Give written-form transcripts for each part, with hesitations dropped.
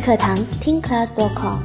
课堂听 class.com。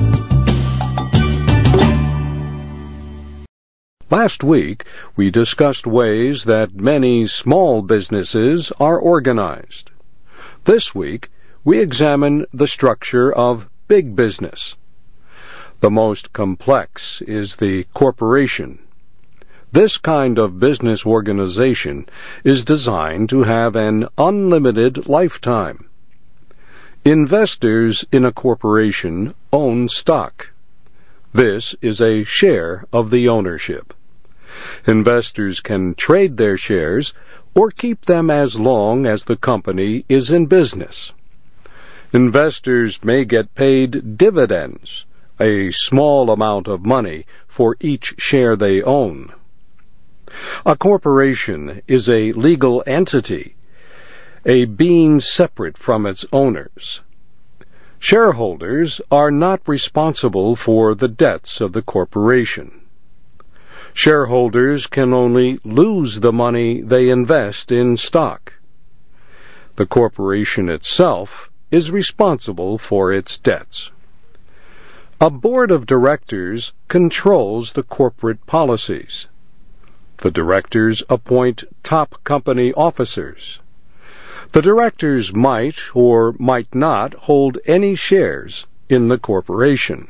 Last week, we discussed ways that many small businesses are organized. This week, we examine the structure of big business. The most complex is the corporation. This kind of business organization is designed to have an unlimited lifetime. Investors in a corporation own stock. This is a share of the ownership. Investors can trade their shares or keep them as long as the company is in business. Investors may get paid dividends, a small amount of money for each share they own. A corporation is a legal entity, a being separate from its owners. Shareholders are not responsible for the debts of the corporation. Shareholders can only lose the money they invest in stock. The corporation itself is responsible for its debts. A board of directors controls the corporate policies. The directors appoint top company officers. The directors might or might not hold any shares in the corporation.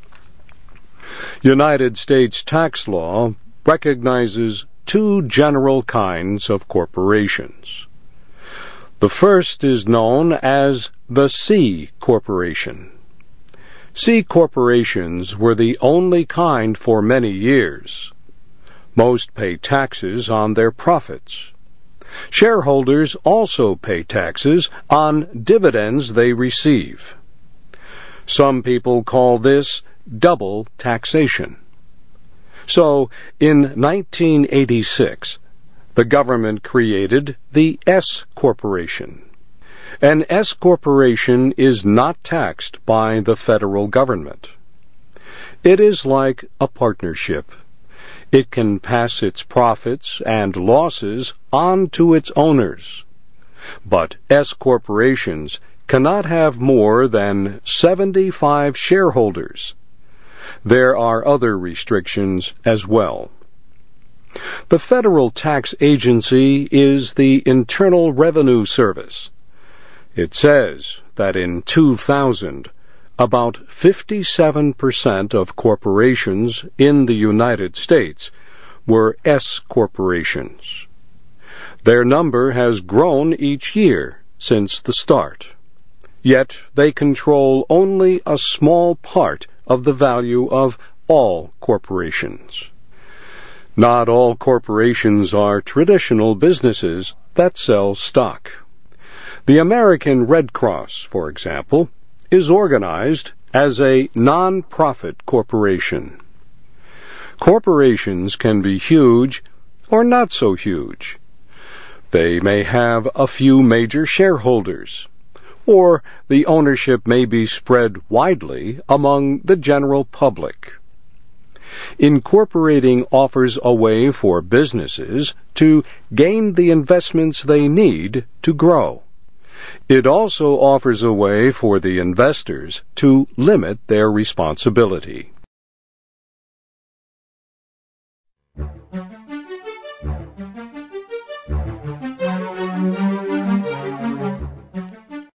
United States tax law recognizes two general kinds of corporations. The first is known as the C corporation. C corporations were the only kind for many years. Most pay taxes on their profits. Shareholders also pay taxes on dividends they receive. Some people call this double taxation. So, in 1986, the government created the S corporation. An S corporation is not taxed by the federal government. It is like a partnership. It can pass its profits and losses on to its owners. But S corporations cannot have more than 75 shareholders. There are other restrictions as well. The federal tax agency is the Internal Revenue Service. It says that in 2000, about 57% of corporations in the United States were S corporations. Their number has grown each year since the start. Yet they control only a small part of the value of all corporations. Not all corporations are traditional businesses that sell stock. The American Red Cross, for example, is organized as a non-profit corporation. Corporations can be huge or not so huge. They may have a few major shareholders, or the ownership may be spread widely among the general public. Incorporating offers a way for businesses to gain the investments they need to grow. It also offers a way for the investors to limit their responsibility.